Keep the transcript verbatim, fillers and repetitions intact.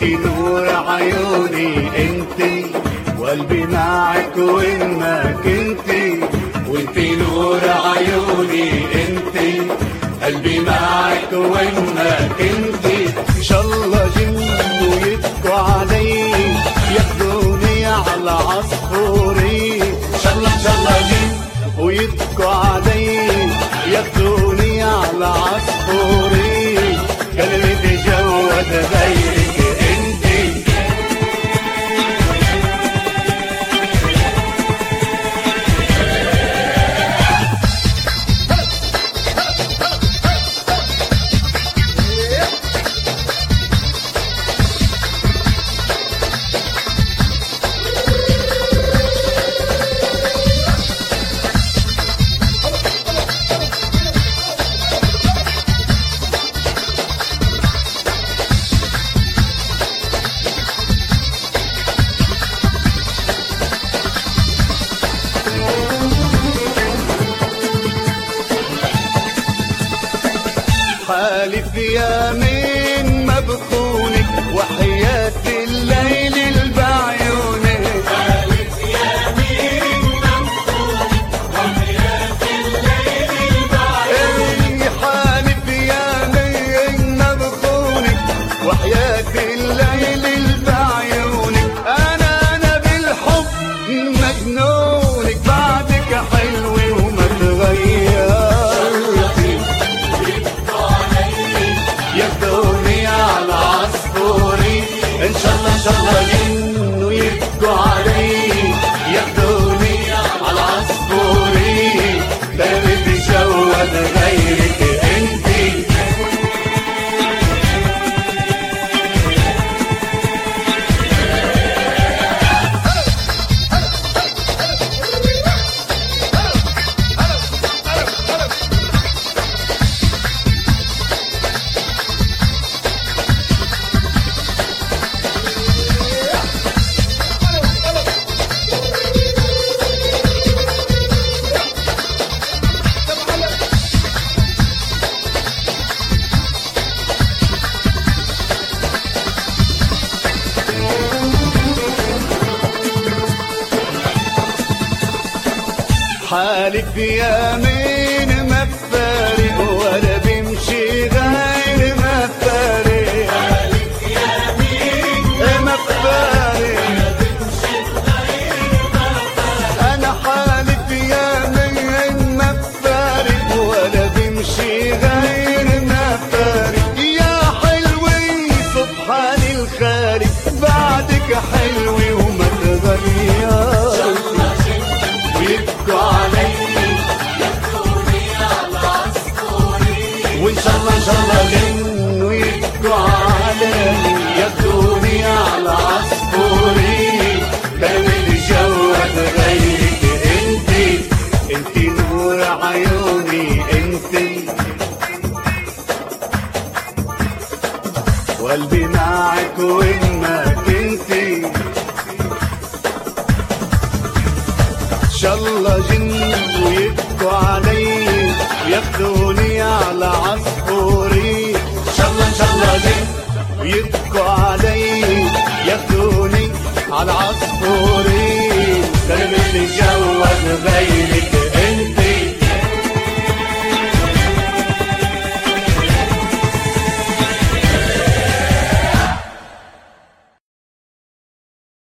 انتي نور عيوني انتي، وقلبي معك وين ما كنتي. وانتي نور عيوني انتي، قلبي معك وين ما كنتي. ان شاء الله جنوا يبكوا علي، ياخدوني على عصفوري. ان شاء الله ان شاء الله جنوا ويبكوا علي، ياخدوني على عصفوري. قلبي تجود غيرك انتي. حالف يمين ما بخونك، وحياة الليل البعيونك. حالف يمين ما بخونك، وحياة الليل البعيونك. حالف يمين ما بخونك، وحياة الليل البعيونك. انا انا بالحب مجنونك، بعدك حلوة وما تغير. ياخدوني على عصفوري. ان شاء الله ان شاء الله جنوا يبكوا علي، ياخدوني على عصفوري. قلبي تجود غيرك انتي. حالف يمين ما بفارق، ولا بمشي غير ما بفارق. حالف يمين ما بفارق، ولا بمشي غير ما بفارق. انا حالف يمين ما بفارق، ولا بمشي غير ما بفارق. يا حلوة سبحان الخالق، بعدك حلوة وما تغير. ويبكوا علي، ياخدوني على عصفوري. وان شاء الله ان شاء الله جنوا يبكوا علي، ياخدوني على عصفوري. قلبي تجود غيرك انتي. انتي نور عيوني انتي، وقلبي معك وين ما كنتي. ان شاء الله جنوا يبكوا علي، ياخدوني على عصفوري. ان شاء الله ان شاء الله جنوا يبكوا علي، ياخدوني على عصفوري.